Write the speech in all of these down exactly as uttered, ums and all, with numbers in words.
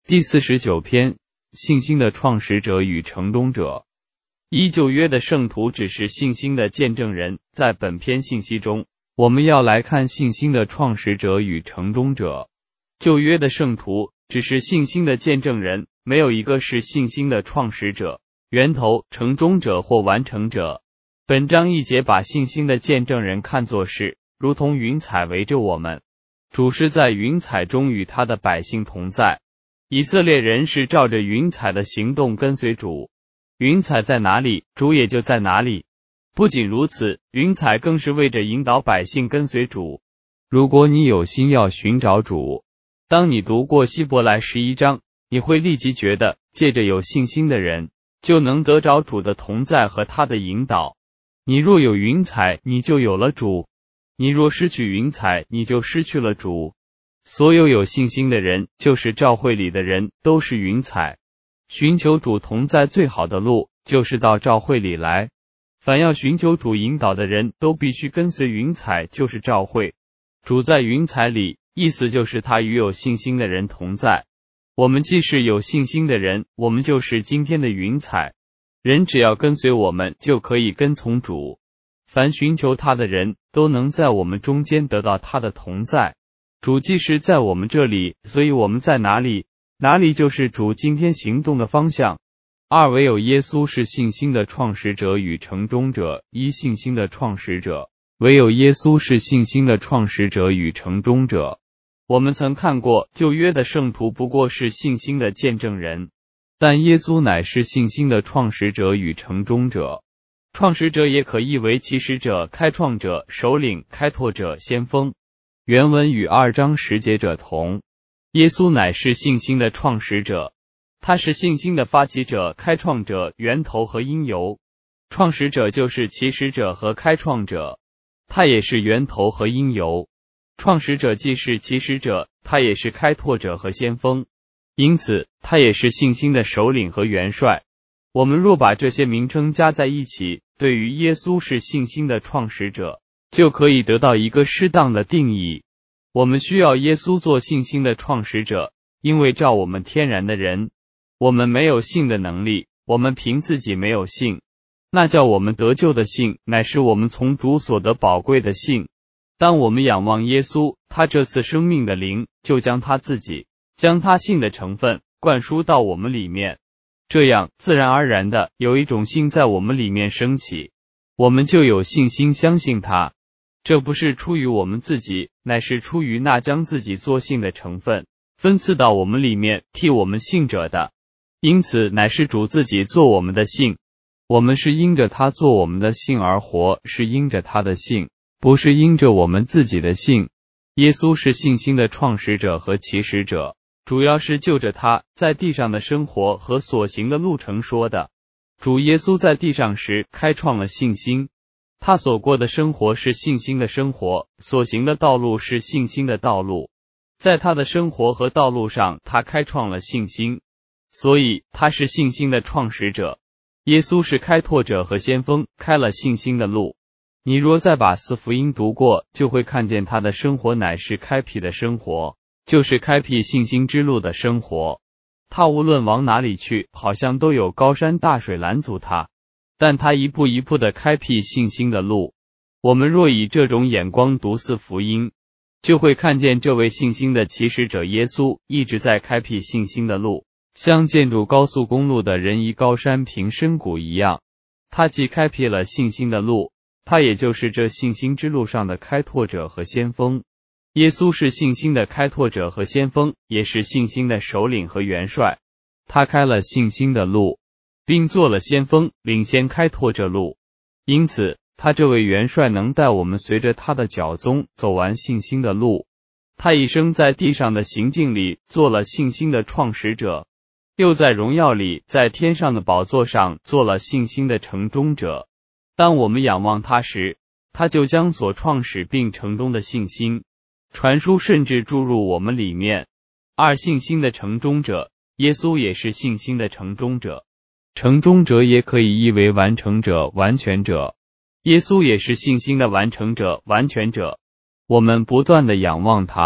第四十九篇，信心的创始者与成终者。依旧约的圣徒只是信心的见证人。在本篇信息中，我们要来看信心的创始者与成终者。旧约的圣徒只是信心的见证人，没有一个是信心的创始者、源头、成终者或完成者。本章一节把信心的见证人看作是如同云彩围着我们，主是在云彩中与他的百姓同在。以色列人是照着云彩的行动跟随主，云彩在哪里，主也就在哪里。不仅如此，云彩更是为着引导百姓跟随主。如果你有心要寻找主，当你读过希伯来十一章，你会立即觉得，借着有信心的人，就能得着主的同在和他的引导。你若有云彩，你就有了主；你若失去云彩，你就失去了主。所有有信心的人，就是教会里的人，都是云彩。寻求主同在最好的路，就是到教会里来。凡要寻求主引导的人，都必须跟随云彩，就是教会。主在云彩里，意思就是他与有信心的人同在。我们既是有信心的人，我们就是今天的云彩。人只要跟随我们，就可以跟从主。凡寻求他的人，都能在我们中间得到他的同在。主既是在我们这里，所以我们在哪里，哪里就是主今天行动的方向。二、唯有耶稣是信心的创始者与成终者。一、信心的创始者。唯有耶稣是信心的创始者与成终者。我们曾看过，旧约的圣徒不过是信心的见证人，但耶稣乃是信心的创始者与成终者。创始者也可译为起始者、开创者、首领、开拓者、先锋。原文与二章十节者同。耶稣乃是信心的创始者，他是信心的发起者、开创者、源头和因由。创始者就是起始者和开创者，他也是源头和因由。创始者既是起始者，他也是开拓者和先锋，因此他也是信心的首领和元帅。我们若把这些名称加在一起，对于耶稣是信心的创始者，就可以得到一个适当的定义。我们需要耶稣做信心的创始者，因为照我们天然的人，我们没有信的能力，我们凭自己没有信。那叫我们得救的信，乃是我们从主所得宝贵的信。当我们仰望耶稣，他这次生命的灵，就将他自己，将他信的成分灌输到我们里面。这样自然而然的有一种信在我们里面升起，我们就有信心相信他。这不是出于我们自己，乃是出于那将自己做信的成分分赐到我们里面替我们信者的。因此乃是主自己做我们的信。我们是因着他做我们的信而活，是因着他的信，不是因着我们自己的信。耶稣是信心的创始者和起始者，主要是就着他在地上的生活和所行的路程说的。主耶稣在地上时开创了信心，他所过的生活是信心的生活，所行的道路是信心的道路。在他的生活和道路上，他开创了信心，所以他是信心的创始者。耶稣是开拓者和先锋，开了信心的路。你若再把四福音读过，就会看见他的生活乃是开辟的生活，就是开辟信心之路的生活。他无论往哪里去，好像都有高山大水拦阻他，但他一步一步的开辟信心的路。我们若以这种眼光读四福音，就会看见这位信心的起始者耶稣一直在开辟信心的路，像建筑高速公路的人移高山平深谷一样。他既开辟了信心的路，他也就是这信心之路上的开拓者和先锋。耶稣是信心的开拓者和先锋，也是信心的首领和元帅。他开了信心的路，并做了先锋，领先开拓这路。因此他这位元帅能带我们随着他的脚踪走完信心的路。他一生在地上的行径里做了信心的创始者，又在荣耀里在天上的宝座上做了信心的成终者。当我们仰望他时，他就将所创始并成终的信心传输甚至注入我们里面。二、信心的成终者。耶稣也是信心的成终者。成终者也可以译为完成者、完全者。耶稣也是信心的完成者、完全者。我们不断的仰望他，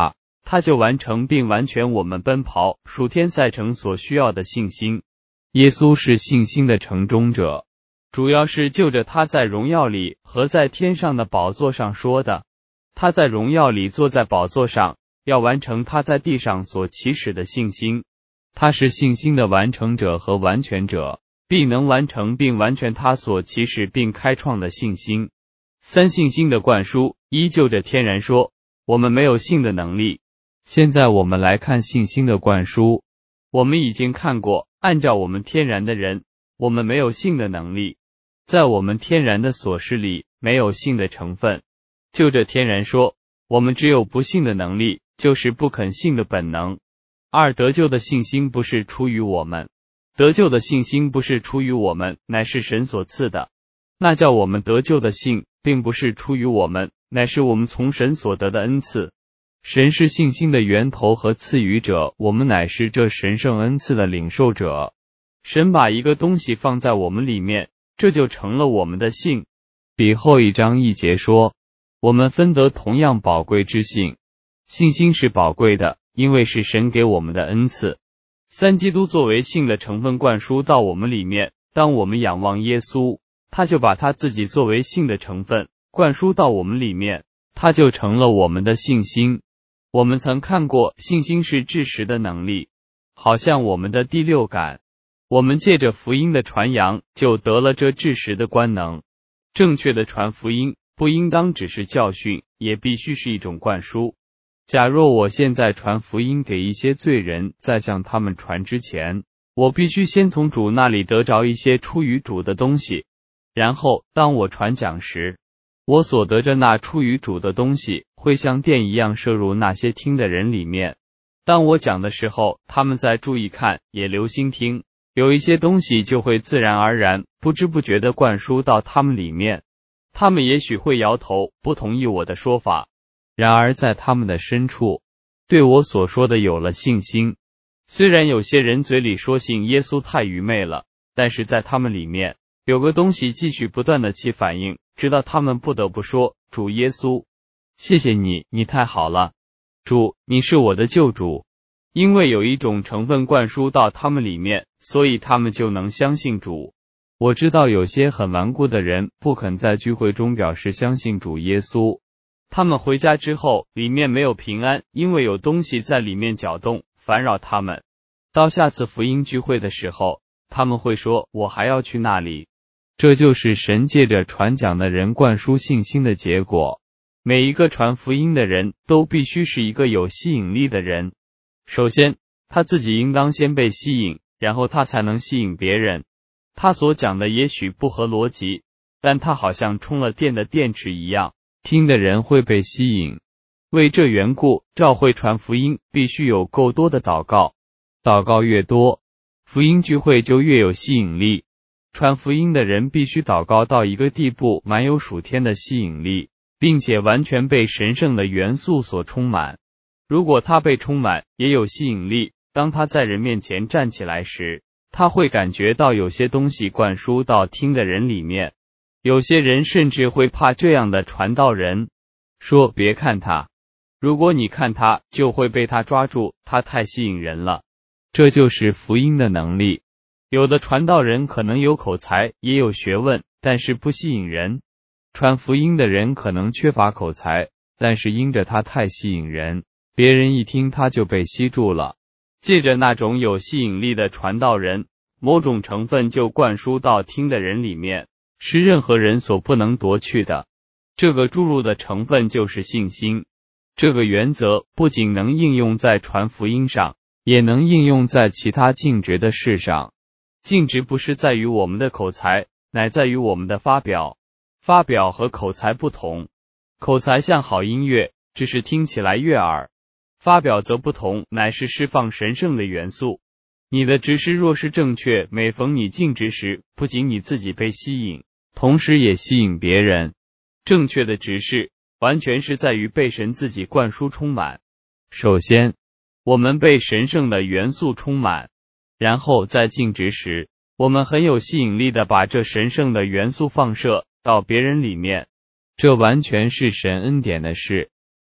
他就完成并完全我们奔跑属天赛程所需要的信心。耶稣是信心的成终者，主要是就着他在荣耀里和在天上的宝座上说的。他在荣耀里坐在宝座上，要完成他在地上所起始的信心。他是信心的完成者和完全者，必能完成并完全他所起始并开创的信心。三信心的灌输，依旧着天然说，我们没有信的能力。现在我们来看信心的灌输。我们已经看过，按照我们天然的人，我们没有信的能力，在我们天然的琐事里没有信的成分。就着天然说，我们只有不信的能力，就是不肯信的本能。二得救的信心不是出于我们，得救的信心不是出于我们，乃是神所赐的。那叫我们得救的信，并不是出于我们，乃是我们从神所得的恩赐。神是信心的源头和赐予者，我们乃是这神圣恩赐的领受者。神把一个东西放在我们里面，这就成了我们的信。比后一章一节说，我们分得同样宝贵之信。信心是宝贵的，因为是神给我们的恩赐。三基督作为信的成分灌输到我们里面，当我们仰望耶稣，他就把他自己作为信的成分灌输到我们里面，他就成了我们的信心。我们曾看过，信心是知识的能力，好像我们的第六感。我们借着福音的传扬，就得了这知识的官能。正确的传福音，不应当只是教训，也必须是一种灌输。假若我现在传福音给一些罪人，在向他们传之前，我必须先从主那里得着一些出于主的东西，然后当我传讲时，我所得着那出于主的东西，会像电一样射入那些听的人里面。当我讲的时候，他们在注意看，也留心听，有一些东西就会自然而然、不知不觉地灌输到他们里面。他们也许会摇头，不同意我的说法，然而在他们的深处，对我所说的有了信心。虽然有些人嘴里说信耶稣太愚昧了，但是在他们里面有个东西继续不断的起反应，直到他们不得不说，主耶稣，谢谢你，你太好了，主，你是我的救主。因为有一种成分灌输到他们里面，所以他们就能相信主。我知道有些很顽固的人不肯在聚会中表示相信主耶稣，他们回家之后里面没有平安，因为有东西在里面搅动烦扰他们。到下次福音聚会的时候，他们会说，我还要去那里。这就是神借着传讲的人灌输信心的结果。每一个传福音的人都必须是一个有吸引力的人。首先，他自己应当先被吸引，然后他才能吸引别人。他所讲的也许不合逻辑，但他好像充了电的电池一样，听的人会被吸引。为这缘故，教会传福音必须有够多的祷告，祷告越多，福音聚会就越有吸引力。传福音的人必须祷告到一个地步，满有属天的吸引力，并且完全被神圣的元素所充满。如果他被充满，也有吸引力，当他在人面前站起来时，他会感觉到有些东西灌输到听的人里面。有些人甚至会怕这样的传道人，说别看他，如果你看他，就会被他抓住，他太吸引人了。这就是福音的能力。有的传道人可能有口才，也有学问，但是不吸引人。传福音的人可能缺乏口才，但是因着他太吸引人，别人一听他就被吸住了。借着那种有吸引力的传道人，某种成分就灌输到听的人里面，是任何人所不能夺去的。这个注入的成分就是信心。这个原则不仅能应用在传福音上，也能应用在其他尽职的事上。尽职不是在于我们的口才，乃在于我们的发表。发表和口才不同，口才像好音乐，只是听起来悦耳；发表则不同，乃是释放神圣的元素。你的执事若是正确，每逢你尽职时，不仅你自己被吸引，同时也吸引别人。正确的执事完全是在于被神自己灌输充满。首先，我们被神圣的元素充满，然后在尽职时，我们很有吸引力的把这神圣的元素放射到别人里面。这完全是神恩典的事。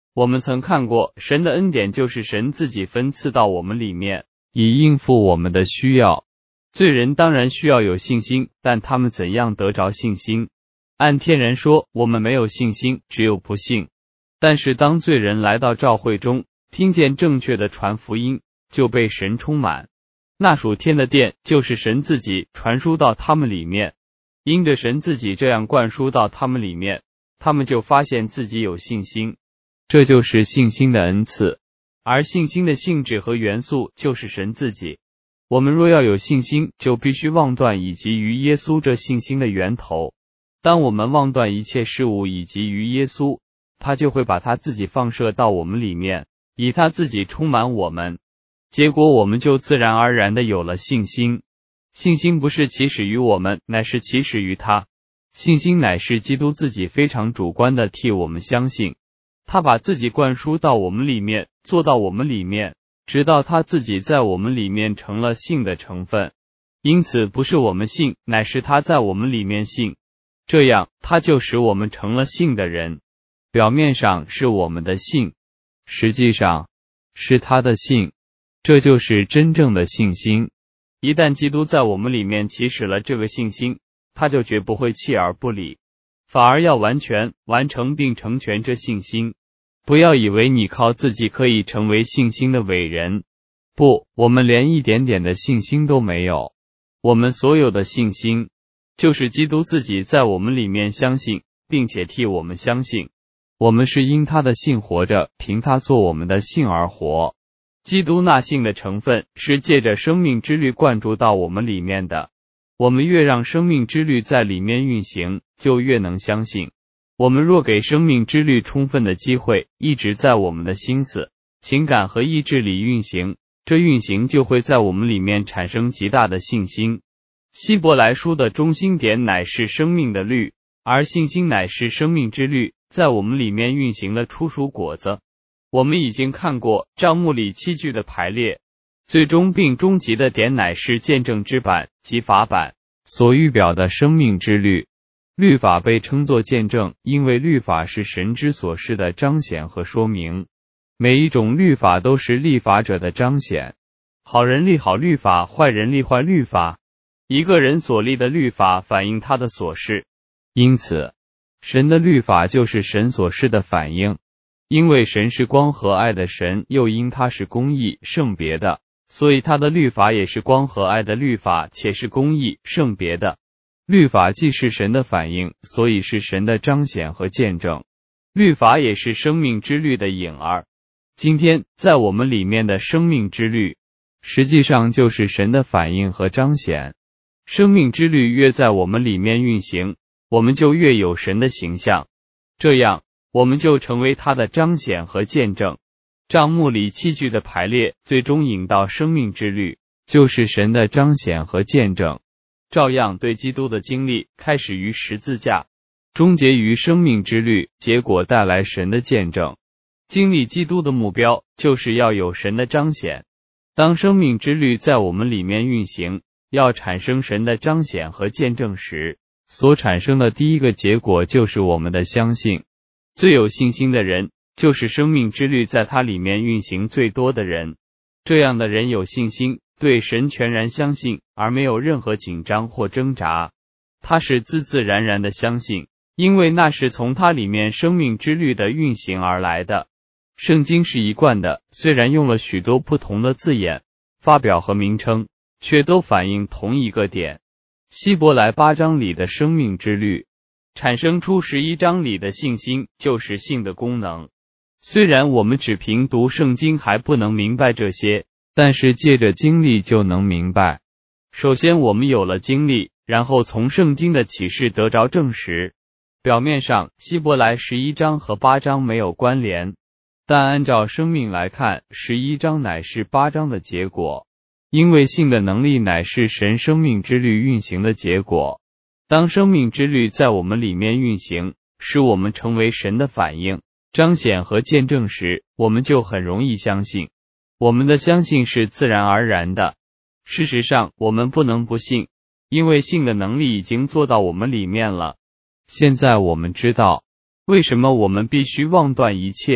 我们曾看过，神的恩典就是神自己分赐到我们里面，以应付我们的需要。罪人当然需要有信心，但他们怎样得着信心？按天然说，我们没有信心，只有不信。但是当罪人来到教会中，听见正确的传福音，就被神充满。那属天的殿就是神自己传输到他们里面，因着神自己这样灌输到他们里面，他们就发现自己有信心。这就是信心的恩赐，而信心的性质和元素就是神自己。我们若要有信心，就必须忘断以及于耶稣这信心的源头。当我们忘断一切事物以及于耶稣，他就会把他自己放射到我们里面，以他自己充满我们。结果我们就自然而然的有了信心。信心不是起始于我们，乃是起始于他。信心乃是基督自己非常主观的替我们相信，他把自己灌输到我们里面，做到我们里面，直到他自己在我们里面成了信的成分。因此不是我们信，乃是他在我们里面信，这样他就使我们成了信的人。表面上是我们的信，实际上是他的信，这就是真正的信心。一旦基督在我们里面起始了这个信心，他就绝不会弃而不理，反而要完全完成并成全这信心。不要以为你靠自己可以成为信心的伟人，不，我们连一点点的信心都没有。我们所有的信心，就是基督自己在我们里面相信，并且替我们相信。我们是因他的信活着，凭他做我们的信而活。基督那信的成分是借着生命之律灌注到我们里面的。我们越让生命之律在里面运行，就越能相信。我们若给生命之律充分的机会，一直在我们的心思、情感和意志里运行，这运行就会在我们里面产生极大的信心。希伯来书的中心点乃是生命的律，而信心乃是生命之律在我们里面运行的初熟果子。我们已经看过账目里七句的排列，最终并终极的点乃是见证之版及法版所预表的生命之律。律法被称作见证，因为律法是神之所示的彰显和说明。每一种律法都是立法者的彰显。好人立好律法，坏人立坏律法。一个人所立的律法反映他的所示，因此神的律法就是神所示的反应。因为神是光和爱的神，又因他是公义圣别的，所以他的律法也是光和爱的律法，且是公义圣别的。律法既是神的反应，所以是神的彰显和见证。律法也是生命之律的影儿。今天在我们里面的生命之律，实际上就是神的反应和彰显。生命之律越在我们里面运行，我们就越有神的形象，这样我们就成为他的彰显和见证。账目里七句的排列，最终引到生命之律，就是神的彰显和见证。照样对基督的经历，开始于十字架，终结于生命之律，结果带来神的见证。经历基督的目标，就是要有神的彰显。当生命之律在我们里面运行，要产生神的彰显和见证时，所产生的第一个结果就是我们的相信。最有信心的人，就是生命之律在他里面运行最多的人。这样的人有信心，对神全然相信，而没有任何紧张或挣扎。他是自自然然的相信，因为那是从他里面生命之律的运行而来的。圣经是一贯的，虽然用了许多不同的字眼、发表和名称，却都反映同一个点。希伯来八章里的生命之律，产生出十一章里的信心，就是信的功能。虽然我们只凭读圣经还不能明白这些，但是借着经历就能明白。首先我们有了经历，然后从圣经的启示得着证实。表面上希伯来十一章和八章没有关联，但按照生命来看，十一章乃是八章的结果，因为信的能力乃是神生命之律运行的结果。当生命之律在我们里面运行，使我们成为神的反应、彰显和见证时，我们就很容易相信。我们的相信是自然而然的。事实上，我们不能不信，因为信的能力已经做到我们里面了。现在我们知道，为什么我们必须忘断一切，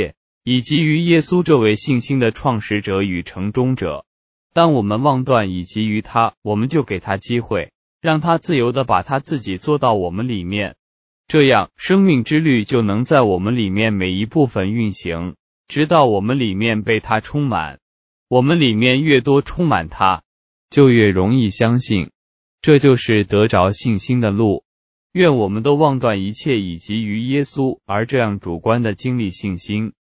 以及于耶稣这位信心的创始者与成终者。当我们妄断以及于他，我们就给他机会，让他自由地把他自己做到我们里面，这样生命之律就能在我们里面每一部分运行，直到我们里面被他充满。我们里面越多充满他，就越容易相信，这就是得着信心的路。愿我们都忘断一切以及于耶稣，而这样主观的经历信心。